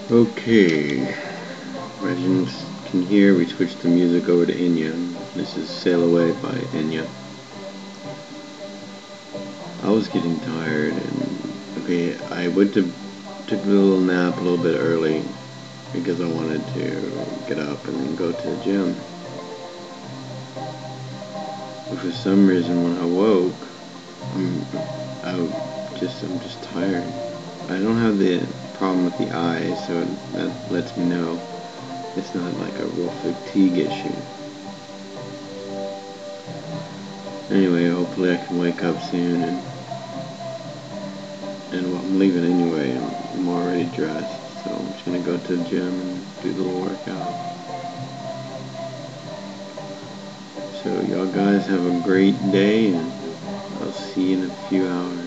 Okay, as you can hear, we switched the music over to Enya. This is Sail Away by Enya. I was getting tired and I took a little nap a little bit early because I wanted to get up and then go to the gym. But for some reason when I woke, I'm just tired. I don't have the problem with the eyes, so that lets me know it's not like a real fatigue issue. Anyway, hopefully I can wake up soon and well, I'm leaving anyway. I'm already dressed, so I'm just gonna go to the gym and do the little workout. So y'all guys have a great day, and I'll see you in a few hours.